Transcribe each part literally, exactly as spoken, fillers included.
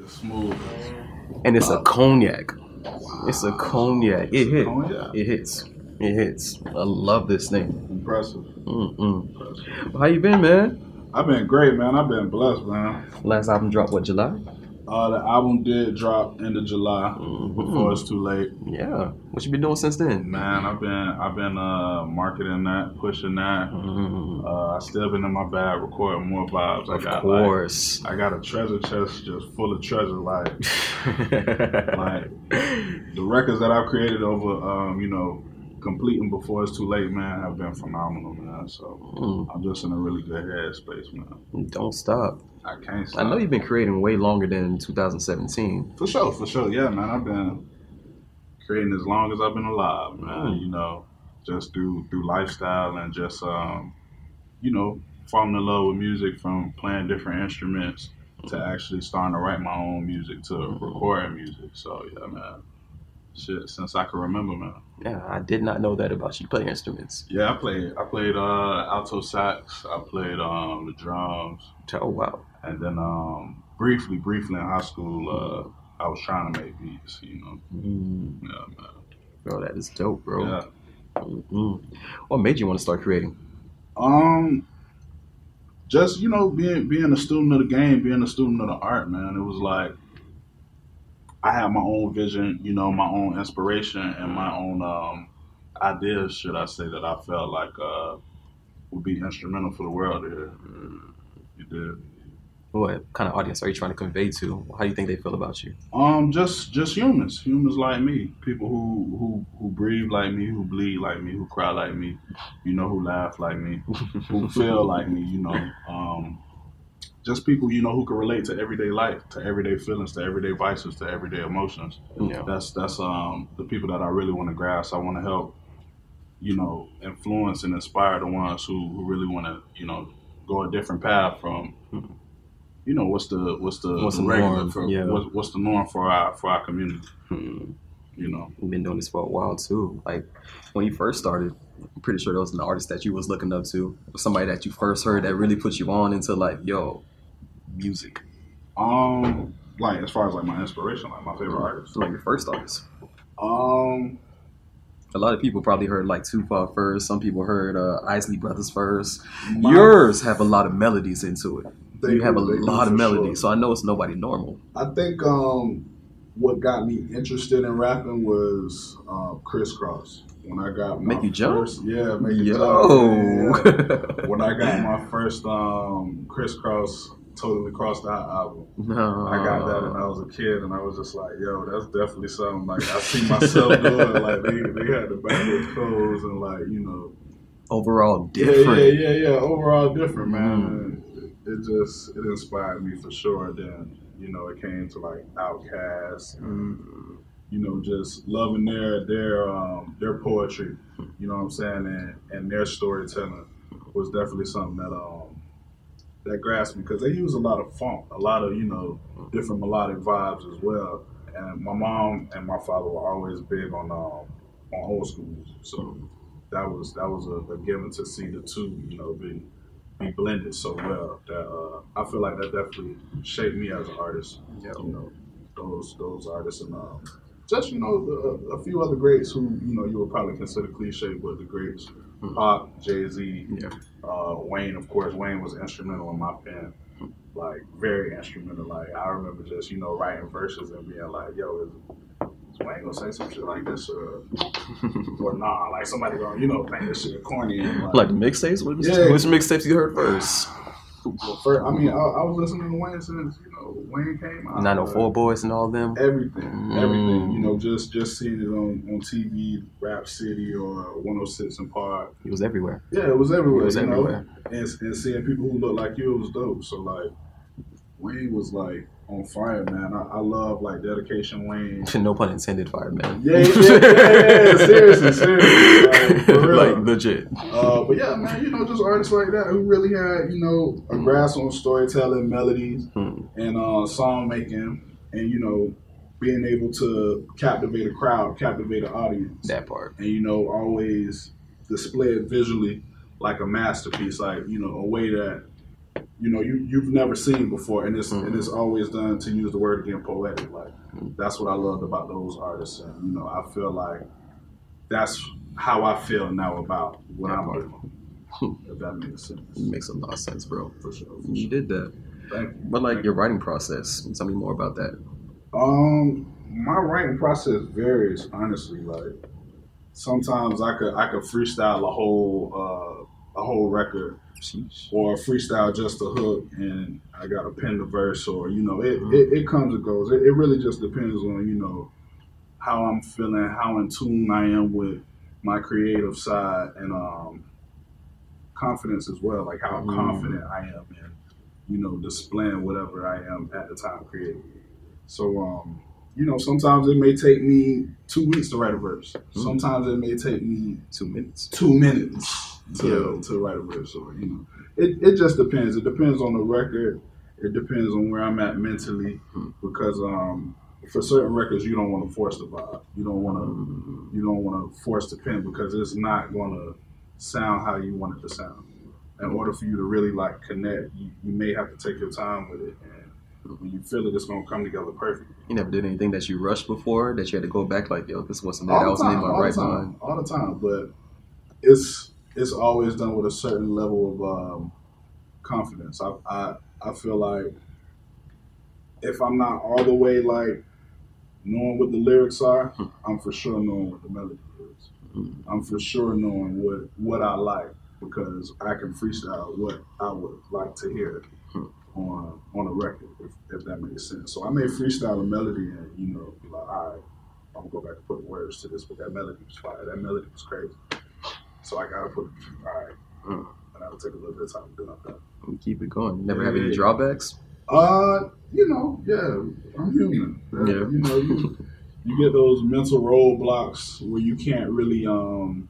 It's smooth. And it's a cognac. Wow. It's a cognac. It It's a hit. cognac? It hits. It hits. I love this thing. Impressive. Mm-mm. Impressive. Well, how you been, man? I've been great, man. I've been blessed, man. Last album dropped, what, July? Uh, the album did drop end of July Mhm. before it's too late. Yeah. What you been doing since then? Man, I've been I've been uh, marketing that, pushing that. Mm, Uh, I still been in my bag recording more vibes. I of got course. Like, I got a treasure chest just full of treasure. Like, like the records that I've created over, um, you know, completing before it's too late, man, have been phenomenal, man. So Mm, I'm just in a really good headspace, man. don't stop. I can't stop. I know you've been creating way longer than two thousand seventeen. For sure, for sure. Yeah, man. I've been creating as long as I've been alive, man. Mm. You know, just through through lifestyle and just um, you know, falling in love with music from playing different instruments to actually starting to write my own music to recording music. So yeah, man. Shit, since I can remember, man. Yeah, I did not know that about you. Play instruments. Yeah, I played I played uh alto sax, I played um the drums, Oh, wow. and then um briefly, briefly in high school, uh I was trying to make beats, you know. Mm, Yeah, man. bro, that is dope, bro. Yeah. Mm-mm. What made you want to start creating? Um, just you know, being being a student of the game, being a student of the art, man. It was like I had my own vision, you know, my own inspiration, and my own um ideas, should I say, that I felt like uh would be instrumental for the world to hear. You did. What kind of audience are you trying to convey to? How do you think they feel about you? Um, just just humans, humans like me, people who who who breathe like me, who bleed like me, who cry like me, you know, who laugh like me, who feel like me, you know. Um, just people, you know, who can relate to everyday life, to everyday feelings, to everyday vices, to everyday emotions. Yeah. That's that's um the people that I really want to grasp. I want to help, you know, influence and inspire the ones who, who really want to, you know, go a different path from, you know, what's the what's the, What's the the regular norm? for Yeah. what, what's the norm for our for our community, Hmm. you know. You've been doing this for a while too. Like when you first started, I'm pretty sure there was an artist that you was looking up to, or somebody that you first heard that really put you on into like, yo, music. Um, like as far as like my inspiration, like my favorite artist. Like your first artist. Um, A lot of people probably heard like Tupac first. Some people heard uh, Isley Brothers first. my- Yours have a lot of melodies into it. they You have a do- they do lot of for melodies, sure. so I know it's nobody normal. I think um, what got me interested in rapping was uh, Crisscross. When I got my Make you jump? first, yeah, make you Yo. jump. Yeah, yeah. When I got my first um, Crisscross Totally Crossed Out album, No. I got that when I was a kid, and I was just like, yo, that's definitely something like I see myself doing. Like they, they had the backwards clothes and like, you know, Overall yeah, different. yeah, yeah, yeah. Overall different, man. Mm. And It, it just it inspired me for sure. Then you know it came to like Outkast, Mm. you know, just loving their their um their poetry, you know what I'm saying, and and their storytelling was definitely something that um that grasped me because they use a lot of funk, a lot of you know different melodic vibes as well. And my mom and my father were always big on um on old school music, so that was that was a, a given to see the two, you know, be be blended so well that uh, I feel like that definitely shaped me as an artist. Yeah. You know, those those artists and um, just you know a, a few other greats who you know you would probably consider cliche, but the greats: Pac, Jay Z, Yeah. uh, Wayne. Of course, Wayne was instrumental in my pen, like very instrumental. Like I remember just you know writing verses and being like, "Yo, is, is Wayne gonna say some shit like this or or nah?" Like somebody gonna you know think this shit corny and like. Like the mixtapes? What was Yeah. which mixtapes you heard first? Well, first, I mean, I, I was listening to Wayne since you know Wayne came out. nine oh four Boys and all them? Everything, Mm. everything. You know, just just seeing it on, on T V, Rap City or one oh six and Park. He was everywhere. Yeah, it was everywhere. It was you everywhere. know, and, and seeing people who look like you, it was dope. So like, Wayne was like on fire, man. I, I love like Dedication Wayne. No pun intended, Fireman. Yeah, yeah, yeah, yeah, seriously, seriously, like, for real. Like legit. Uh, but yeah, man, you know, just artists like that who really had, you know, a grasp on storytelling, melodies, Hmm. and uh, song making, and you know, being able to captivate a crowd, captivate an audience, That part. and you know, always display it visually like a masterpiece, like you know, a way that you know you you've never seen before, and it's Mm-hmm. and it's always done, to use the word again, poetic. Like that's what I loved about those artists, and you know I feel like that's how I feel now about what That I'm part. doing. If that makes sense. It makes a lot of sense, bro. For sure. For You sure. did that. Thank you. But like Thank your writing process, tell me more about that. Um, my writing process varies, honestly. Like sometimes I could I could freestyle a whole uh, a whole record, Sheesh. or freestyle just a hook, and I got to pen the verse, or you know, it, Mhm. it, it comes and goes. It, it really just depends on you know how I'm feeling, how in tune I am with my creative side, and um, confidence as well. Like how Mhm. confident I am in you know displaying whatever I am at the time creating. So, um, you know, sometimes it may take me two weeks to write a verse. Sometimes it may take me Two minutes. two minutes to, to write a verse. Or, you know, it, it just depends. It depends on the record. It depends on where I'm at mentally. Because um, for certain records, you don't want to force the vibe. You don't want to. You don't want to force the pen because it's not going to sound how you want it to sound. In order for you to really like connect, you, you may have to take your time with it. And when you feel it, it's gonna come together perfect. You never did anything that you rushed before that you had to go back like, yo, this wasn't it. All I the wasn't in time, my all right the time, mind. all the time. But it's it's always done with a certain level of um, confidence. I, I I feel like if I'm not all the way like knowing what the lyrics are, I'm for sure knowing what the melody is. I'm for sure knowing what what I like because I can freestyle what I would like to hear on on a record, if, if that makes sense. So I may freestyle a melody and, you know, be like, all right, I'm gonna go back and put words to this, but that melody was fire. That melody was crazy. So I gotta put, all right, Mm. and I'll take a little bit of time doing that. And keep it going. Never Yeah, have any yeah. drawbacks? Uh, you know, yeah, I'm human. Uh, Yeah. You know, you, you get those mental roadblocks where you can't really, um,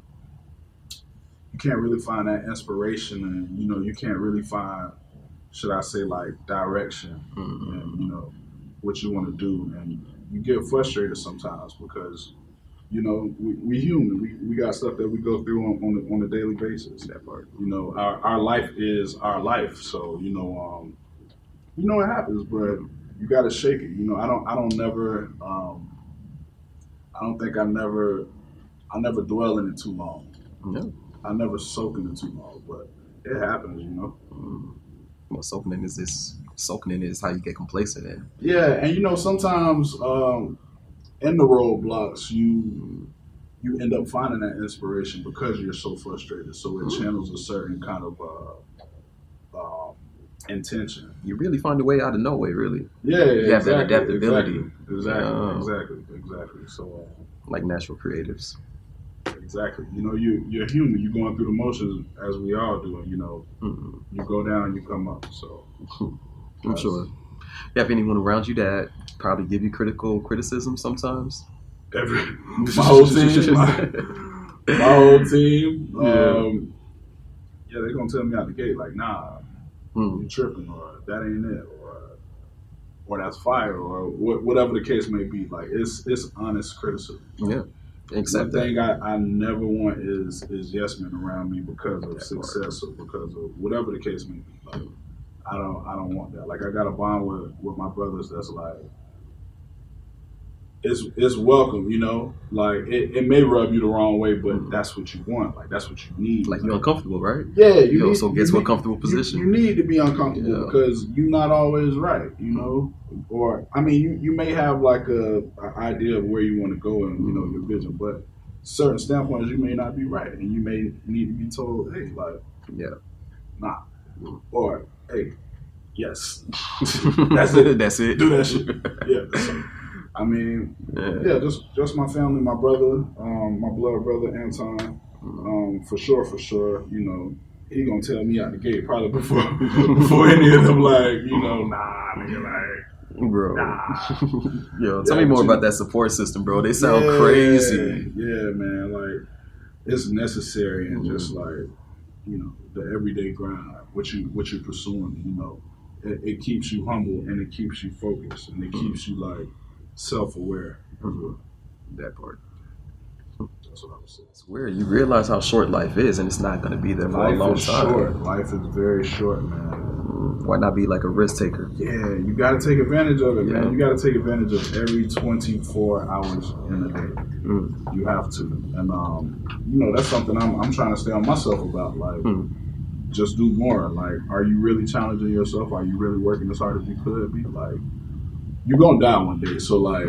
you can't really find that inspiration, and you know, you can't really find, should I say, like direction, Mm-hmm. and you know what you want to do, and you get frustrated sometimes because you know we, we human, we, we got stuff that we go through on on a, on a daily basis. That part. You know, our, our life is our life, so you know, um, you know it happens, but you got to shake it. You know, I don't, I don't never, um, I don't think I never, I never dwell in it too long. No. I never soak in it too long, but it happens. You know. Mm. Well, soaking in is this. Soaking in is how you get complacent in. Yeah, and you know sometimes um, in the roadblocks you you end up finding that inspiration because you're so frustrated. So it channels a certain kind of uh, um, intention. You really find a way out of no way, really. Yeah, You have that exactly, adaptability. Exactly, exactly, Oh. exactly, exactly. So uh, Like natural creatives. exactly, you know, you you're human. You're going through the motions as we all do, and you know, Mm-hmm. you go down, you come up. So I'm sure. You have anyone around you that probably give you critical criticism sometimes? every my whole team, my, my whole team. Yeah. Um, yeah, they're gonna tell me out the gate like, nah, Mm. you tripping, or that ain't it, or or that's fire, or wh- whatever the case may be. Like it's it's honest criticism. Yeah. Accept One that. thing I, I never want is is yes men around me because of That success or because of whatever the case may be. Like I don't I don't want that. Like I got a bond with, with my brothers that's like it's it's welcome, you know. Like it, it may rub you the wrong way, but Mhm. that's what you want. Like that's what you need. Like you're uncomfortable, right? Yeah, you, You need, also get you to a need- comfortable you- position. You, need to be uncomfortable Yeah. because you're not always right, you know. Or I mean, you, you may have like a, a idea of where you want to go and you know your vision, but certain standpoints you may not be right, and you may need to be told, hey, like, Yeah. nah, or hey, yes, that's it. That's it. Do that shit. Yeah. So, I mean, Yeah. yeah, just just my family, my brother, um, my blood brother Anton, um, for sure, for sure. You know, he gonna tell me out the gate probably before before any of them like, you know, nah, nigga, like, Bro. nah. Yo, tell Yeah, me more but you- about that support system, bro. They sound Yeah, crazy. Yeah, man, like it's necessary and just Mm-hmm. like, you know, the everyday grind, what you what you're pursuing, you know, it, it keeps you humble and it keeps you focused and it Mm-hmm. keeps you like self-aware. That part. That's what I was saying. It's weird. You realize how short life is, and it's not going to be there for a Life long is time. short. Life is very short, man. Why not be like a risk taker? Yeah, you got to take advantage of it, Yeah. man. You got to take advantage of every twenty-four hours in a day. Mm. You have to, and um, you know that's something I'm I'm trying to stay on myself about. Like, Mm. just do more. Like, are you really challenging yourself? Are you really working as hard as you could be? Like, you're gonna die one day, so like,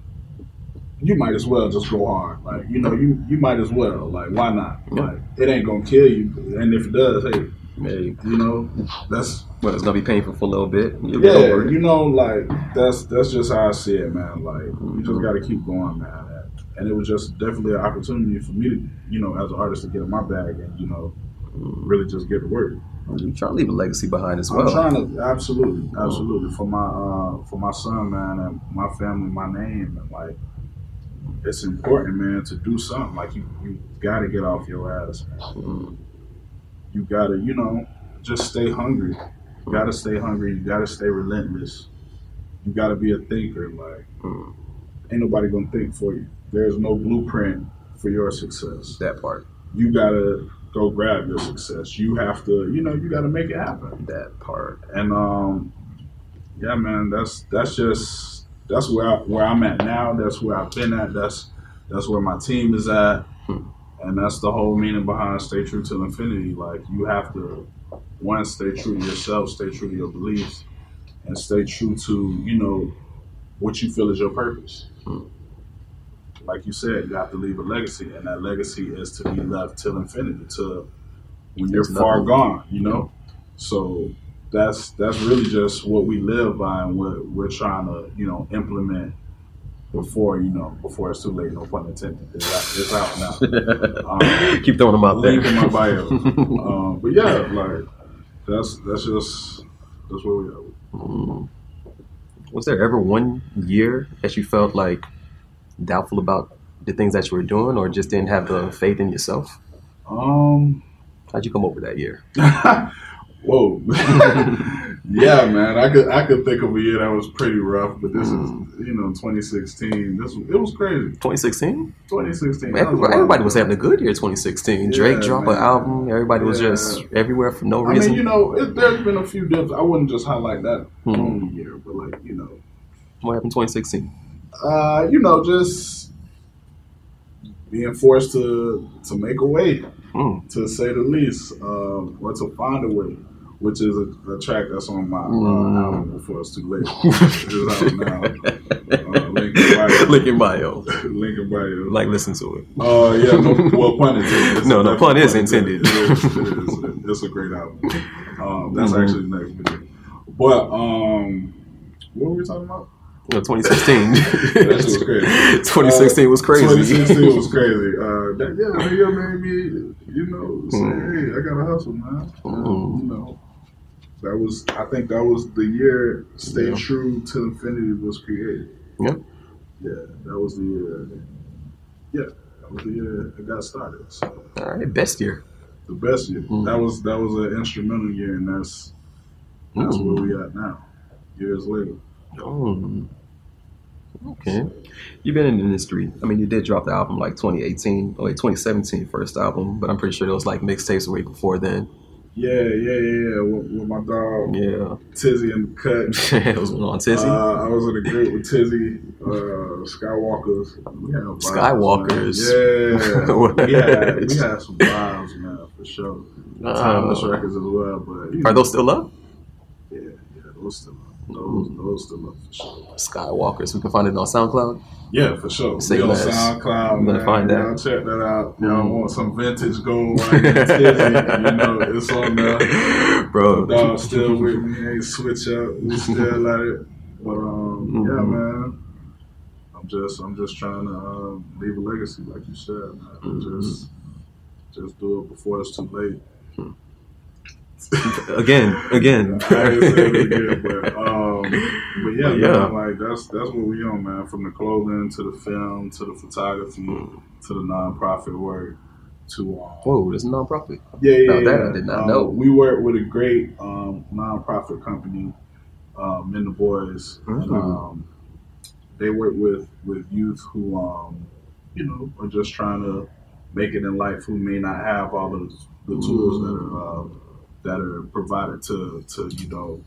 you might as well just go hard. Like, you know, you you might as well. Like, why not? Yeah. Like, it ain't gonna kill you, and if it does, hey, Hey, you know, that's well, it's gonna be painful for a little bit. You'll get yeah, over it. you know, like that's that's just how I see it, man. Like, you just got to keep going, man. And it was just definitely an opportunity for me to, you know, as an artist, to get in my bag and you know, really just get to work. You're trying to leave a legacy behind as I'm well. trying to absolutely, absolutely for my uh, for my son, man, and my family, my name, and like it's important, man, to do something. Like you, you got to get off your ass, man. Mm. You got to, you know, just stay hungry. You got to stay hungry. You got to stay relentless. You got to be a thinker. Like, Mm. ain't nobody gonna think for you. There's no blueprint for your success. That part. You gotta go grab your success. You have to, you know, you gotta make it happen. That part. And um, yeah, man, that's that's just that's where I, where I'm at now. That's where I've been at. That's that's where my team is at. Hmm. And that's the whole meaning behind Stay True Till Infinity. Like, you have to, one, stay true to yourself, stay true to your beliefs, and stay true to, you know, what you feel is your purpose. Hmm. Like you said, you have to leave a legacy, and that legacy is to be left till infinity, to when you're There's far nothing- gone, you know? So that's that's really just what we live by, and what we're trying to, you know, implement before, you know, before it's too late, no pun intended. It's out, it's out now. Um, Keep throwing them out there. link in my bio. um, but yeah, like, that's that's just, that's where we are. Mm. Was there ever one year that you felt like doubtful about the things that you were doing, or just didn't have the faith in yourself? Um, How'd you come over that year? Whoa. Yeah, man. I could I could think of a year that was pretty rough, but this Mm. is, you know, twenty sixteen. This was, it was crazy. twenty sixteen? twenty sixteen. that was a Everybody, while everybody was ago. having a good year. twenty sixteen. Drake Yeah, dropped man. an album. Everybody was Yeah. just everywhere for no I reason. mean, you know, it, there's been a few dips. I wouldn't just highlight that Hmm. only year, but like, you know, What happened in twenty sixteen? uh, you know, just being forced to to make a way, Mm. to say the least, um, or to find a way, which is a, a track that's on my uh, Mm. album Before It's Too Late. It is out now. Uh, link in bio. Link in bio. Link in bio. Like, listen to it. Oh, uh, yeah, no, well, pun intended. It's No, no, definitely pun is intended. It is, it is. It's a great album. Um, that's Mhm. actually the next video. But, um, what were we talking about? No, twenty sixteen. That shit was crazy. twenty sixteen was crazy. twenty sixteen was crazy. Uh, that, yeah, that year made me, you know, say, Mm. hey, I gotta hustle, man. Mm. You know, that was, I think that was the year Stay Yeah. True Till Infinity was created. Yeah. Yeah, that was the year. Yeah, that was the year it got started. So All right, best year. the best year. Mm. That was that was an instrumental year, and that's that's Mm. where we at now. Years later. Mm. Okay. You've been in the industry. I mean, you did drop the album like twenty eighteen, or like twenty seventeen first album, but I'm pretty sure there was like mixtapes way before then. Yeah, yeah, yeah, yeah. With, with my dog Yeah. Tizzy in the cut. It was on Tizzy. Uh, I was in a group with Tizzy, uh, Skywalkers. We had vibes, Skywalkers. Man. What? Yeah, we had we had some vibes, man, for sure. Timeless Uh, records as well, but you Are know, those still up? yeah, yeah, those still up. Those those still up for sure. Skywalkers. We can find it on SoundCloud. Yeah, for sure. Say We on less. SoundCloud, I'm gonna man. find Y'all that. check that out. Y'all Mm. want some vintage gold right here, Tizzy, you know, it's on there. Bro. Dog still with me, ain't switch up. We still at it. But um, yeah, Mhm. man. I'm just I'm just trying to um, leave a legacy, like you said, man. Mhm. Just just do it before it's too late. Again, again. I ain't saying it again, but um, but yeah, But yeah. man, like that's that's what we on, man. From the clothing to the film to the photography to the nonprofit work to um, Whoa, there's a nonprofit. yeah, yeah, Now that yeah. I did not Um, know. We work with a great um, nonprofit company, um, Men the Boys, and Mhm. um, they work with with youth who um, you know are just trying to make it in life, who may not have all of the tools that are uh, that are provided to to you know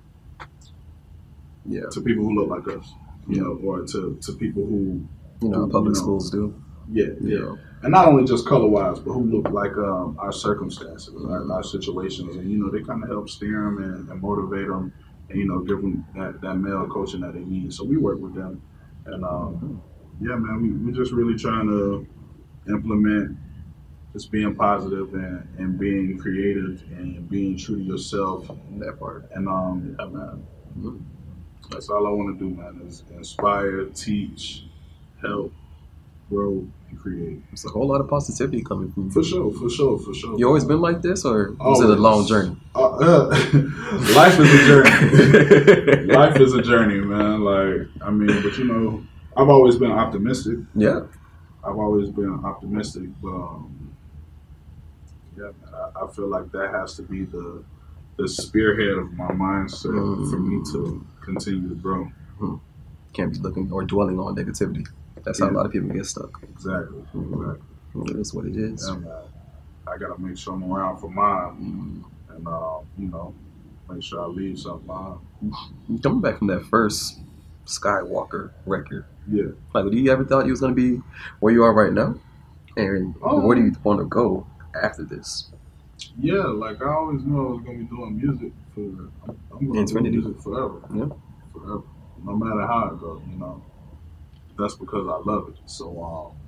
Yeah. to people who look like us, you know, or to, to people who You know, who, public you know, schools do. Yeah, You yeah, know. and not only just color wise, but who look like um, our circumstances, our, Mhm. our situations, and you know, they kind of help steer them and, and motivate them, and you know, give them that, that male coaching that they need. So we work with them, and um, yeah, man, we we just really trying to implement just being positive and, and being creative and being true to yourself, That part. and um, yeah, man, Mhm. that's all I want to do, man, is inspire, teach, help, grow, and create. It's a whole lot of positivity coming from For you. sure, for sure, for sure. You always been like this, or was it a Always. long journey? Uh, uh, life is a journey. Life is a journey, man. Like, I mean, but you know, I've always been optimistic. Yeah. I've always been optimistic, but um, yeah, man, I, I feel like that has to be the the spearhead of my mindset Mm. for me to continue to grow. Can't be looking or dwelling on negativity. That's how a Yeah. lot of people get stuck. Exactly. Exactly. It is what it is. Yeah, man. I gotta make sure I'm around for mine, and uh, you know, make sure I leave something behind. Coming back from that first Skywalker record, Yeah. like, do you ever thought you was gonna be where you are right now, and Oh. where do you want to go after this? Yeah, like I always knew I was gonna be doing music for. I'm, I'm gonna Infinity. do music forever. Yeah. Forever. No matter how it goes, you know. That's because I love it. So, um,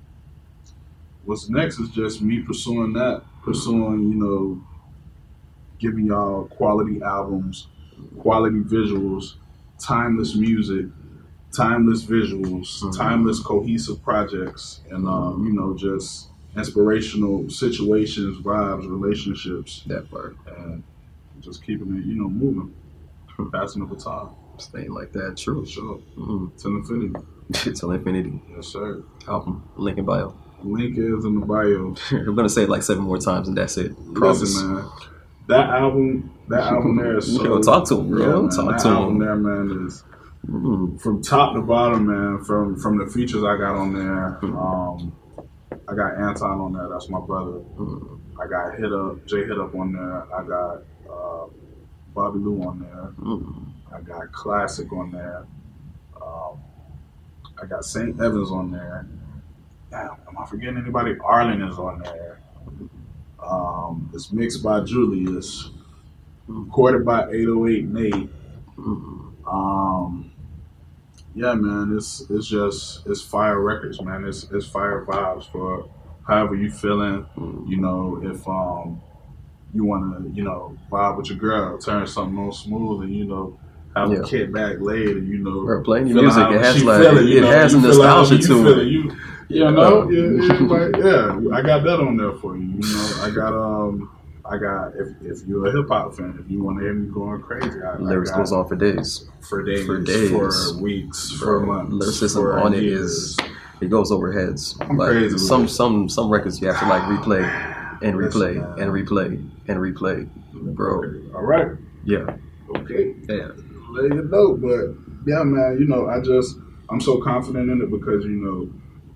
what's next is just me pursuing that, pursuing, you know, giving y'all quality albums, quality visuals, timeless music, timeless visuals, Mhm. timeless cohesive projects, and um, you know, just inspirational situations, vibes, relationships, That part, and just keeping it, you know, moving, passing the baton. staying like that, true. For sure. Mm-hmm. Till infinity. Till infinity. Yes, sir. Album, link in bio. Link is in the bio. I'm gonna say it like seven more times, and that's it. Promise. Listen, man. That album, that album there is so. Yo, talk to him, bro. Yeah, man, Talk that to album him. there, man, is Mm-hmm. from top to bottom, man. From from the features I got on there. Um, I got Anton on there. That's my brother. Mm-hmm. I got Hit Up, Jay Hit Up on there. I got uh, Bobby Lou on there. Mm-hmm. I got Classic on there. Um, I got Saint Evans on there. Damn, am I forgetting anybody? Arlen is on there. Um, it's mixed by Julius, recorded by eight oh eight Nate. Mm-hmm. Um, yeah, man, it's it's just it's fire records, man. It's it's fire vibes for however you feeling. You know, if um you want to, you know, vibe with your girl, turn something on smooth, and you know, have Yeah. a kid back laid, and you know, Bro, playing your feeling music, how it has she like feeling, you it know, has a you feeling how nostalgia you to feeling, it. You, you know, yeah, yeah, like, yeah, I got that on there for you. You know, I got um, I got if if you're a hip hop fan, if you want to hear me going crazy, I, Lyrics I got goes on for days. for days, for days. for weeks, for Bro, months, lyricism for on it years. is it goes over heads. I'm like crazy with some it. some some records you have to like replay and Listen, replay man. and replay and replay, bro. All right, Yeah, okay. yeah. Let you know, but yeah, man, you know, I just I'm so confident in it because you know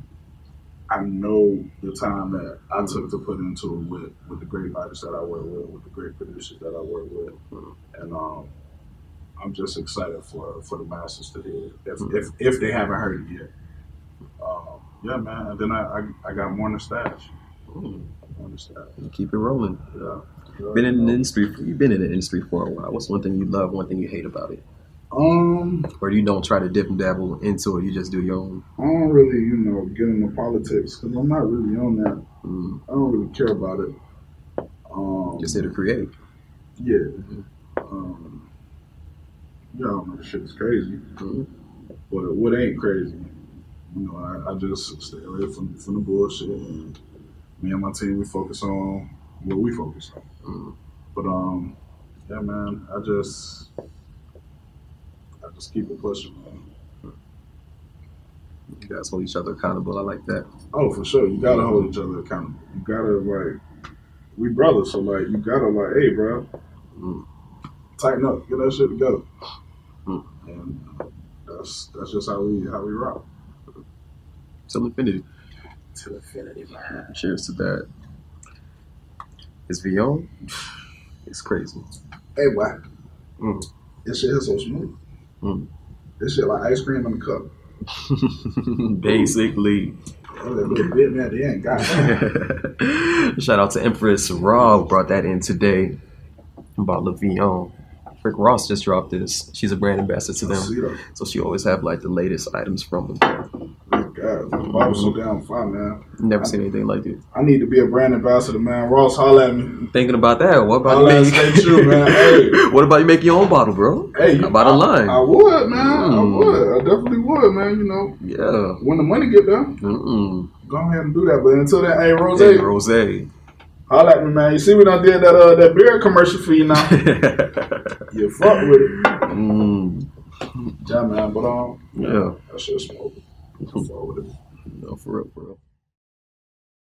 I know the time that I took to put into it with with the great artists that I work with, with the great producers that I work with, and um, I'm just excited for for the masses to hear it if if, if they haven't heard it yet. Um, yeah, man, and then I, I I got more in the stash. More in the stash. Keep it rolling. Yeah. Been in the industry. You've been in the industry for a while. What's one thing you love? One thing you hate about it? Um, Or you don't try to dip and dabble into it. You just do your own. I don't really, you know, get into politics because I'm not really on that. Mm. I don't really care about it. Um, Just here to create. yeah. Um, y'all know shit is crazy, Mm. but what ain't crazy? You know, I, I just stay away from from the bullshit. And me and my team, we focus on what we focus on. Mm. But um, yeah, man, I just I just keep it pushing, man. You guys hold each other accountable. I like that. Oh, for sure. You gotta hold each other accountable. You gotta like, we brothers, so like, you gotta like, hey, bro, Mm. tighten up, get that shit together. Mm. And that's that's just how we how we rock. Till infinity. To infinity, man. Cheers to that. Is Vion? It's crazy. Hey, boy. Mm. This shit is so smooth. Mm. This shit like ice cream in a cup. Basically. A little bit, man. They ain't got that. Shout out to Empress Raw, brought that in today about Le Villon. Rick Ross just dropped this. She's a brand ambassador to them, so she always have like the latest items from them. God, this bottle's so damn fun, man. Never I, seen anything like it. I need to be a brand ambassador, man. Ross, holla at me. Thinking about that. What about holla you make? Stay true, man. Hey. What about you make your own bottle, bro? Hey, you, about I, a line? I would, man. Mm. I would. I definitely would, man. You know. Yeah. When the money get there, Mm-mm. go ahead and do that. But until then, hey, Rose. Hey, Rose. Holla at me, man. You see when I did that uh, that beer commercial for you now? You fuck with it. Mm. Yeah, man. But um, yeah, I should smoke. I fuck with it. No, for real, for real.